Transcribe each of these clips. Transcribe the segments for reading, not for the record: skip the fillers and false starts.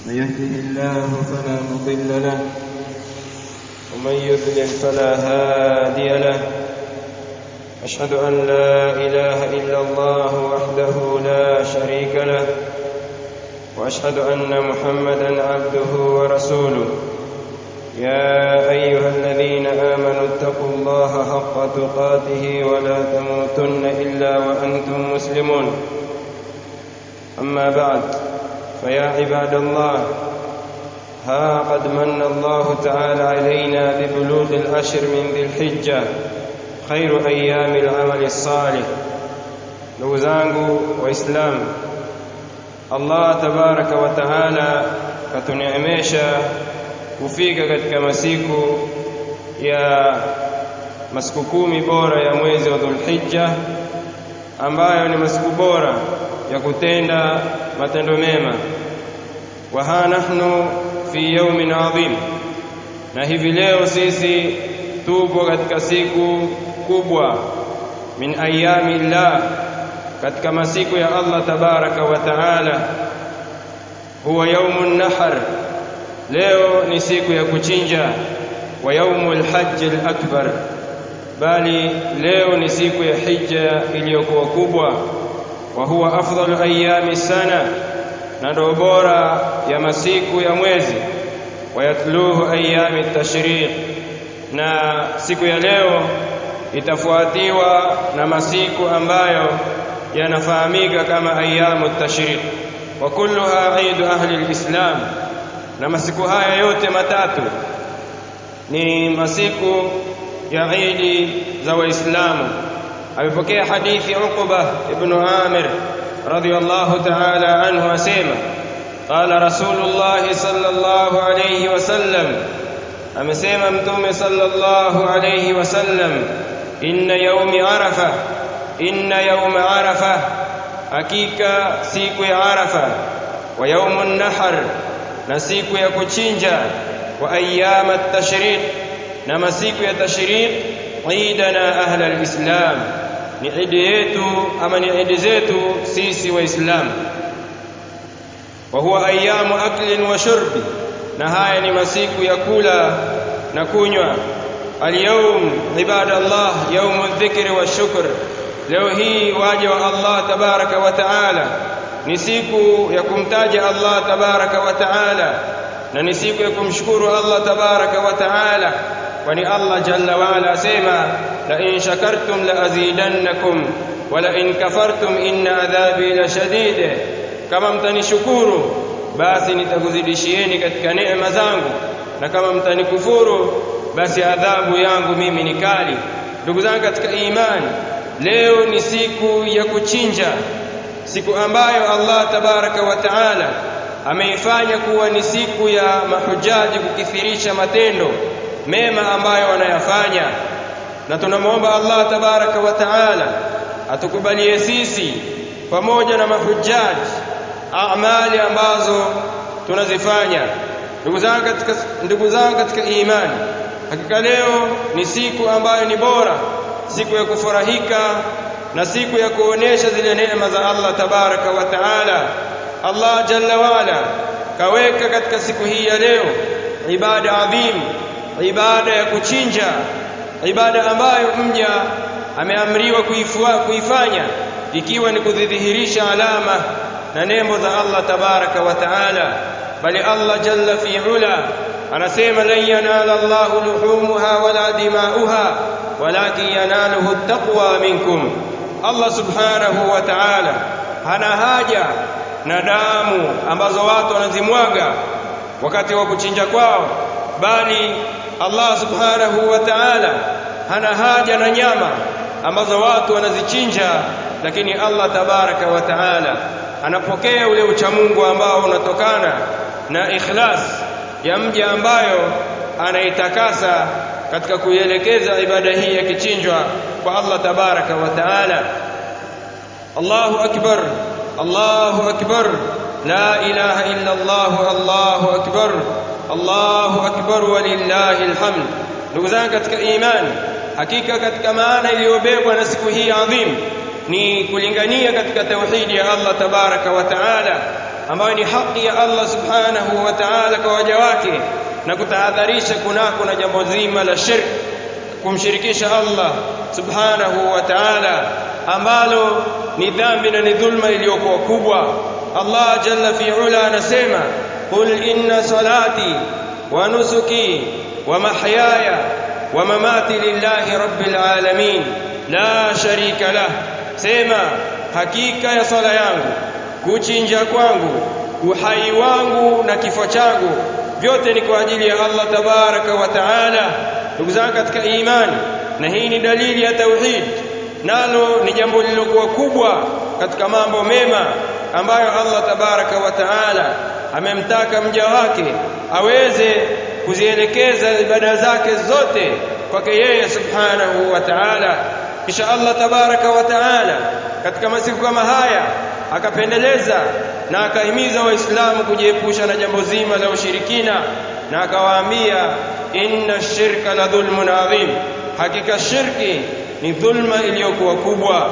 من يهده الله فلا مضل له ومن يضلل فلا هادي له. أشهد أن لا إله إلا الله وحده لا شريك له وأشهد أن محمدا عبده ورسوله. يا أيها الذين آمنوا اتقوا الله حق تقاته ولا تموتن إلا وأنتم مسلمون. أما بعد، فيا عباد الله، ها قد من الله تعالى علينا ببلوغ العشر من ذي الحجة خير أيام العمل الصالح. ndugu zangu waislamu, Allah tabaraka wa taala katuneemesha kufika katika masiku kumi bora ya mwezi wa Dhulhijja, ambayo ni masiku bora ya kutenda matendo mema. Wa ha nahnu fi yawmin adhim, na hivi leo sisi tupo katika siku kubwa min ayami Allah, katika masiku ya Allah tabaraka wa taala. Huwa yawmun nahar, leo ni siku ya kuchinja. Wa yawmul hajj al-akbar, bali leo ni siku ya hija iliyokuwa kubwa. Wa huwa afdalu ayami sana, na ndio bora ya masiku ya mwezi. Wa yatluhu ayami tashriq, na siku ya leo itafuatiwa na masiku ambayo yanafahamika kama ayamu tashriq. Wa kulluha eid ahli alislam, na masiku haya yote matatu ni masiku ya Eid za Waislamu. Amepokea hadithi Uqba ibn Amir radiyallahu ta'ala anhu asema, qala Rasulullah sallallahu alayhi wasallam, amesema Mtume sallallahu alayhi wasallam, inna yawma arafa, hakika siku ya Arafa, wa yawmun nahar, na siku ya kuchinja, wa ayyam at-tashriq, na masiku ya tashriq. Eidana ahla al-islam, ni idi yetu ama ni idi zetu sisi waislamu. Wa huwa ayyamu aklin wa shurbi, na haya ni masiku ya kula na kunywa. Al-yawm ibadallah yawmu dhikri wa shukr, leo hii waja wa Allah tabaraka wa taala ni siku ya kumtaja Allah tabaraka wa taala, na ni siku ya kumshukuru Allah tabaraka wa taala, kwani Allah jalla wa ala asema, la in shakartum la azidannakum wa la in kafartum inna adhabi la shadid, kama mtanishukuru basi nitakuzidishieni katika neema zangu, na kama mtanikufuru basi adhabu yangu mimi ni kali. Ndugu zangu katika imani, leo ni siku ya kuchinja, siku ambayo Allah tabaraka wa taala ameifanya kuwa ni siku ya mahujaji kukithirisha matendo mema ambayo wanayafanya. Na tunamuomba Allah tabaraka wa taala atukubalie sisi pamoja na mahujaji amali ambazo tunazifanya. Ndugu zangu katika imani, hakika leo ni siku ambayo ni bora, siku ya kufurahika na siku ya kuonesha zile neema za Allah tabaraka wa taala. Allah jalla wa ala kaweka katika siku hii ya leo ibada adhim, ibada ya kuchinja, ibada ambayo mja ameamriwa kuifanya ikiwa ni kudhihirisha alama na nembo za Allah tabaraka wa taala. Bali Allah jalla fi ula anasema, lan yanala Allahu luhumuha wala dima'uha walakin yanaluhu at-taqwa minkum. Allah subhanahu wa ta'ala hana haja na damu ambazo watu wanazimwaga wakati wa kuchinja kwao, bali Allah subhanahu wa ta'ala hana haja na nyama ambazo watu wanazichinja, lakini Allah tabaraka wa ta'ala anapokea ule uchamungu ambao unatokana na ikhlas ya mja ambayo anaitakasa katika kuielekeza ibada hii ya kichinjwa kwa Allah tabaraka wa ta'ala. Allahu akbar, Allahu akbar, la ilaha illa Allah, Allahu akbar, Allahu akbar walillahi alhamd. Ndugu zangu katika imani, hakika katika maana iliyobebwa na siku hii adhim ni kulingania katika tauhidi ya Allah tabaraka wa taala, ambayo ni haki ya Allah subhanahu wa ta'ala kwa waja wake, na kutahadharisha kunako na jambo zima la shirk, kumshirikisha Allah subhanahu wa ta'ala, ambalo ni dhambi na ni dhulma iliyokuwa kubwa. Allah jalla fi ula anasema, qul inna salati wa nusuki wa mahyaya wa mamati lillahi rabbil alamin la sharika lah, sema hakika ya sala yangu, kuchinja kwangu, uhai wangu na kifo changu, vyote ni kwa ajili ya Allah tabaraka wa taala. Ndugu zangu katika imani, na hii ni dalili ya tauhid, nalo ni jambo lilokuwa kubwa katika mambo mema ambayo Allah tabaraka wa taala amemtaka mja wake aweze kuzielekeza ibada zake zote kwake yeye subhanahu wa ta'ala. Kisha Allah tabaraka wa ta'ala katika masiku kama haya akapendeleza na akahimiza waislamu kujiepusha na jambo zima la ushirikina, na akawaambia inna shirka la dhulmun adhim, hakika shirki ni dhulma iliyokuwa kubwa.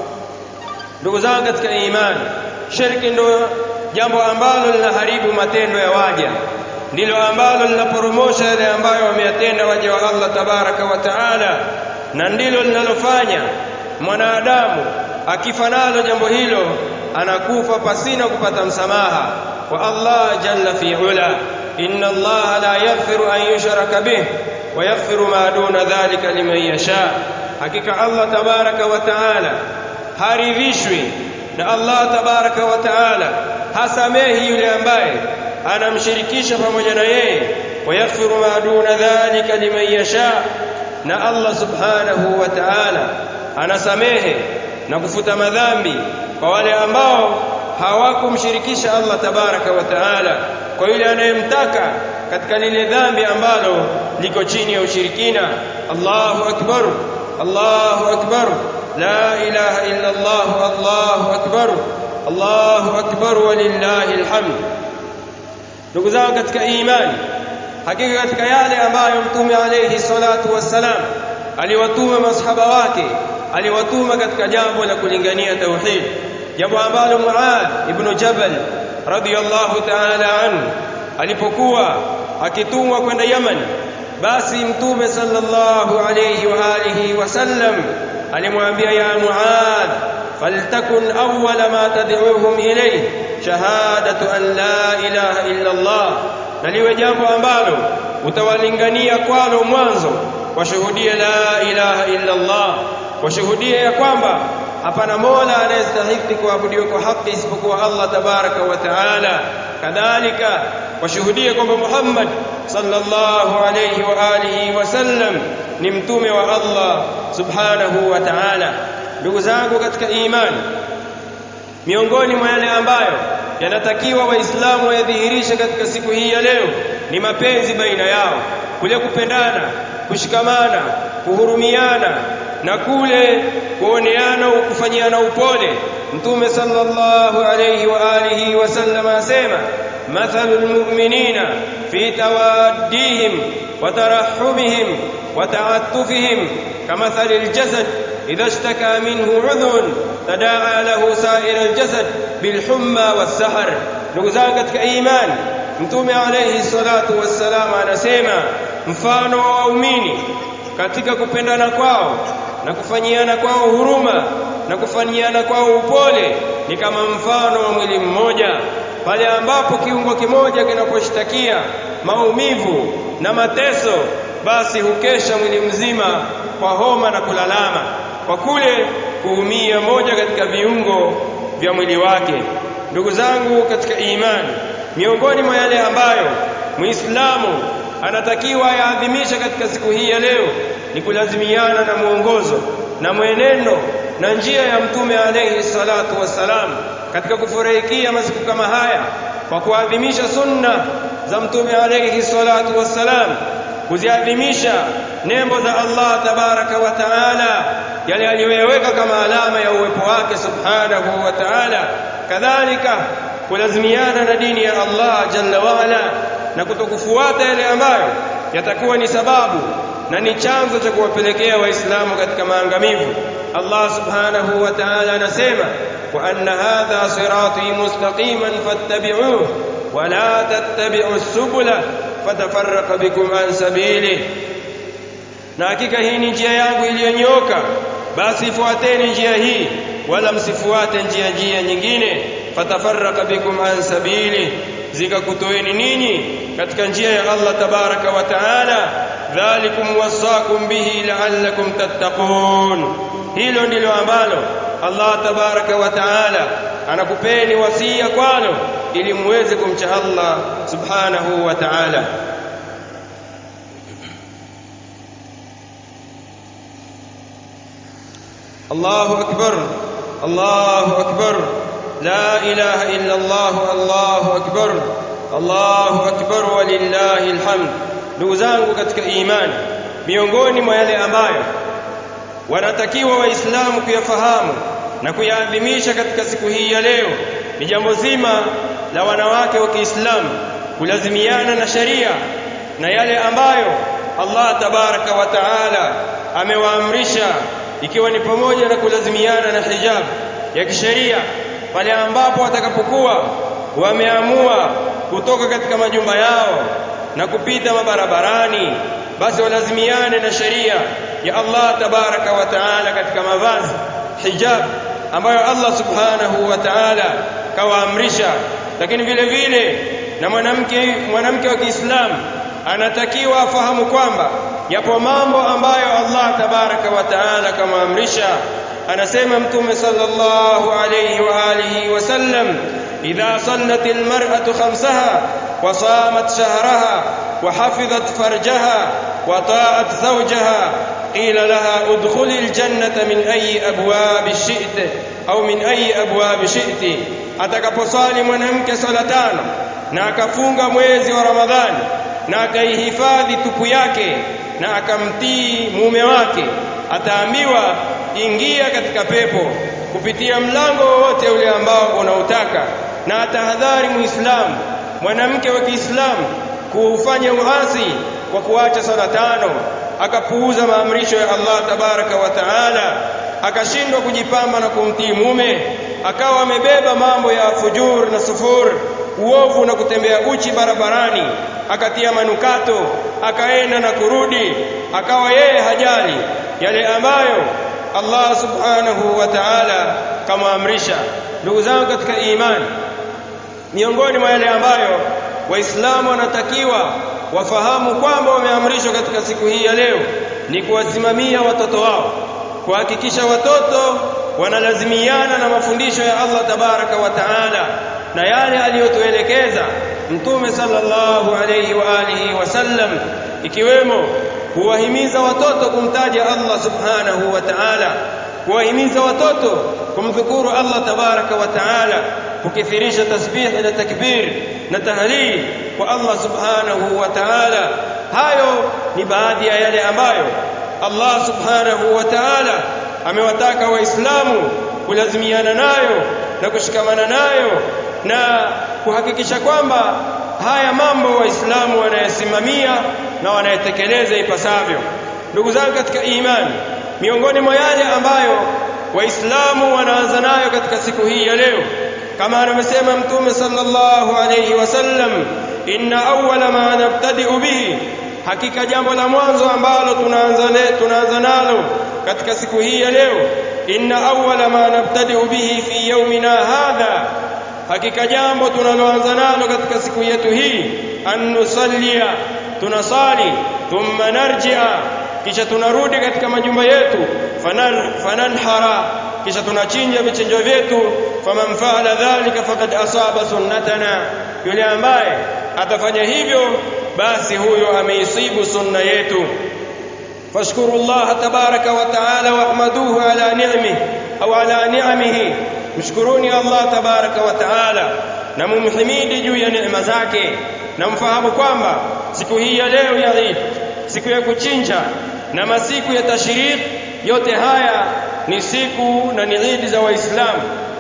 Ndugu zangu katika imani, shirki ndio jambo ambalo linaharibu matendo ya waja, ndilo ambalo linaporomosha yale ambayo wameyatenda waja wa Allah tabaraka wa taala, na ndilo linalofanya mwanadamu akifa nalo jambo hilo anakufa pasina kupata msamaha wa Allah jalla fi ula. inna Allah la yaghfiru an yushraka bih wa yaghfiru ma duna dhalika liman yasha, hakika Allah tabaraka wa taala haridhishwi na Allah tabaraka wa taala hasamehi yule ambaye anamshirikisha pamoja na yeye, wa yaghfiru ma duna dhalika liman yasha, na Allah subhanahu wa ta'ala anasamehe na kufuta madhambi kwa wale ambao hawakumshirikisha Allah tabaraka wa ta'ala, kwa yule anayemtaka katika lile dhambi ambalo liko chini ya ushirikina. Allahu akbar, Allahu akbar, la ilaha illa Allah, Allahu akbar, Allahu akbar walillahi alhamd. Ndugu zangu katika imani, hakika katika yale ambayo Mtume alayhi salatu wassalam aliwatuma masahaba wake, aliwatuma katika jambo la kulingania tauhid, jambo ambalo Muadh ibn Jabal radiyallahu ta'ala anhu alipokuwa akitumwa kwenda Yaman, basi Mtume sallallahu alayhi wa alihi wasallam alimwambia, ya Muadh, faltakun awwala ma tad'uhum ilayhi shahadatu an la ilaha illa Allah, na liwe jambo ambalo utawalingania kwalo mwanzo washuhudie la ilaha illa Allah, washuhudie ya kwamba hapana mola anayestahili kuabudiwa kwa haki isipokuwa Allah tabaraka wa taala. Kadhalika washuhudie kwamba Muhammad sallallahu alayhi wa alihi wasallam ni mtume wa Allah subhanahu wa ta'ala. Ndugu zangu katika imani, miongoni mwa yale ambayo yanatakiwa waislamu wayadhihirishe katika siku hii ya leo ni mapenzi baina yao, kule kupendana, kushikamana, kuhurumiana na kule kuoneana, kufanyiana upole. Mtume sallallahu alayhi wa alihi wasallam asema, mathalul mu'minina fi tawaddihim wa tarahhumihim wa ta'attufihim kamathalil jasad idha ishtaka minhu 'udhun tadaa lahu sa'irul jasad bilhumma was-sahar. Ndugu zangu katika imani, Mtume alayhi salatu wassalam anasema mfano wa waumini katika kupendana kwao na kufanyiana kwao huruma na kufanyiana kwao upole ni kama mfano wa mwili mmoja. Pale ambapo kiungo kimoja kinaposhtakia maumivu na mateso, basi hukesha mwili mzima kwa homa na kulalama kwa kule kuumia moja katika viungo vya mwili wake. Ndugu zangu katika imani, miongoni mwa yale ambayo Muislamu anatakiwa yaadhimisha katika siku hii ya leo ni kulazimiana na mwongozo na mwenendo na njia ya Mtume alayhi salatu wassalam katika kufurahikia masiku kama haya, kwa kuadhimisha sunna za Mtume alayhi salatu wassalam, kuziadhimisha nembo za Allah tabaraka wa taala, yale aliyoweka kama alama ya uwepo wake subhanahu wa taala. Kadhalika kulazimiana na dini ya Allah jalla wa ala na kutokufuata yale ambayo yatakuwa ni sababu na ni chanzo cha kuwapelekea waislamu katika maangamivu. Allah subhanahu wa ta'ala anasema, wa anna hadha sirati mustaqiman fattabi'uhu wa la tattabi'us subula fatafarraqa bikum an sabili, na hakika hii ni njia yangu iliyonyooka, basi fuateni njia hii wala msifuate njia nyingine, fatafarraqa bikum an sabili, zikakutoeni ninyi katika njia ya Allah tabaraka wa taala. Dhalikum wasaakum bihi la'allakum tattaqun, hilo ndilo ambalo Allah tabaraka wa taala anakupeni wasia kwalo ili muweze kumcha Allah subhanahu wa ta'ala. Allahu akbar, Allahu akbar, la ilaha illa Allah, Allahu akbar, Allahu akbar walillahi alhamd. Ndugu zangu katika imani, miongoni mwa yale ambayo wanatakiwa waislamu kuyafahamu na kuyaadhimisha katika siku hii ya leo ni jambo zima la wanawake wa Kiislamu kulazimiana na sharia na yale ambayo Allah tabaraka wa taala amewaamrisha, ikiwa ni pamoja na kulazimiana na hijab ya kisheria pale ambapo watakapokuwa wameamua kutoka katika majumba yao na kupita mabarabarani, basi walazimiane na sheria ya Allah tabaraka wa taala katika mavazi, hijab ambayo Allah subhanahu wa taala kawaamrisha. Lakini vile vile na mwanamke wa Kiislamu anatakiwa afahamu kwamba yapo mambo ambayo Allah tabaraka wa taala kamaamrisha. Anasema Mtume sallallahu alayhi wa alihi wasallam, idha sallat almar'atu khamsaha wa samat shahraha wa hafidhat farjaha wa ta'at zawjaha qila laha udkhuli aljannata min ayi abwab shi'ti au min ayi abwab shi'ti. Atakaposali mwanamke sala tano na akafunga mwezi wa Ramadhani na akaihifadhi tupu yake na akamtii mume wake, ataambiwa ingia katika pepo kupitia mlango wowote ule ambao unautaka. Na atahadhari muislamu, mwanamke wa Kiislamu, kufanya uasi kwa kuacha sala tano, akapuuza maamrisho ya Allah tabaraka wa taala, akashindwa kujipamba na kumtii mume, akawa amebeba mambo ya fujur na sufur, uovu na kutembea uchi barabarani, akatia manukato, akaenda na kurudi, akawa yeye hajali yale ambayo Allah subhanahu wa ta'ala kamaamrisha. Ndugu zangu katika imani, miongoni mwa yale ambayo waislamu wanatakiwa wafahamu kwamba wameamrishwa katika siku hii ya leo ni kuwasimamia watoto wao, kuhakikisha watoto wanalazimiana na mafundisho ya Allah tabaraka wa taala na yale aliyotuelekeza Mtume sallallahu alayhi wa alihi wasallam, ikiwemo kuwahimiza watoto kumtaja Allah subhanahu wa ta'ala, kuwahimiza watoto kumdhukuru Allah tabaraka wa ta'ala, kukithirisha tasbih na takbir na tahlil kwa Allah subhanahu wa ta'ala. Hayo ni baadhi ya yale ambayo Allah subhanahu wa ta'ala amewataka waislamu kulazimiana nayo na kushikamana nayo na kuhakikisha kwamba haya mambo waislamu wanayasimamia na wanayatekeleza ipasavyo. Ndugu zangu katika imani, miongoni mwa yale ambayo waislamu wanaanza nayo katika siku hii ya leo, kama anavyosema Mtume sallallahu alayhi wasallam, inna awwala ma nabtadi'u bihi, hakika jambo la mwanzo ambalo tunaanza nalo katika siku hii ya leo, inna awwala ma nabtadi'u bihi fi yawmina hadha, hakika jambo tunaloanza nalo katika siku yetu hii, an nusallia, tunasali, thumma narji'a, kisha tunarudi katika majumba yetu, fananhara, kisha tunachinja vichinjo vyetu. Faman fa'ala dhalika faqad asaba sunnatana, yule ambaye atafanya hivyo basi huyo ameisibu sunna yetu. Fashkuru Allah tabaraka wa taala wahmaduhu ala ni'amihi au ala ni'amihi, mshkuruni Allah tabaraka wa taala na mumhimidi juu ya neema zake, na mfahamu kwamba siku hii ya leo ya Eid, siku ya kuchinja na masiku ya tashriq, yote haya ni siku na ni Eid za Waislamu.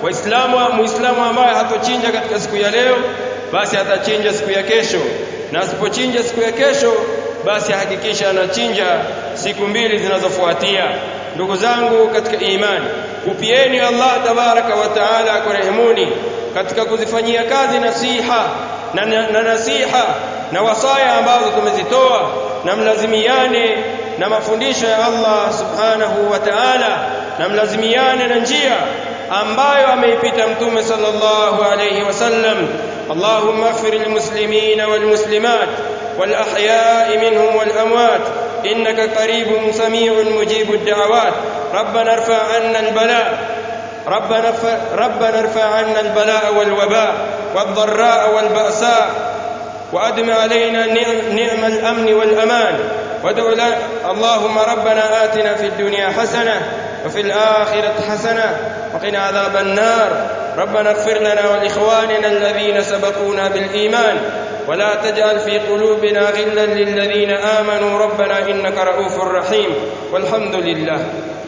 Muislamu ambaye hatochinja katika siku ya leo basi atachinja siku ya kesho, na asipochinja siku ya kesho basi hakikisha anachinja siku mbili zinazofuatia. ndugu zangu katika imani, kupieni Allah tabaraka wa taala kurehemuni katika kuzifanyia kazi nasiha na nasiha na wasaya ambazo tumezitoa, na mlazimiane na mafundisho ya Allah subhanahu wa ta'ala, na mlazimiane na njia ambayo ameipita mtume sallallahu alayhi wasallam. Allahumma ighfir lilmuslimina walmuslimat والأحياء منهم والأموات إنك قريب سميع مجيب الدعوات. ربنا ارفع عنا البلاء والوباء والضراء والبأساء وأدم علينا نعم الأمن والأمان. اللهم ربنا آتنا في الدنيا حسنة وفي الآخرة حسنة وقنا عذاب النار. ربنا اغفر لنا ولإخواننا الذين سبقونا بالإيمان ولا تجعل في قلوبنا غلا للذين آمنوا ربنا إنك رؤوف رحيم. والحمد لله.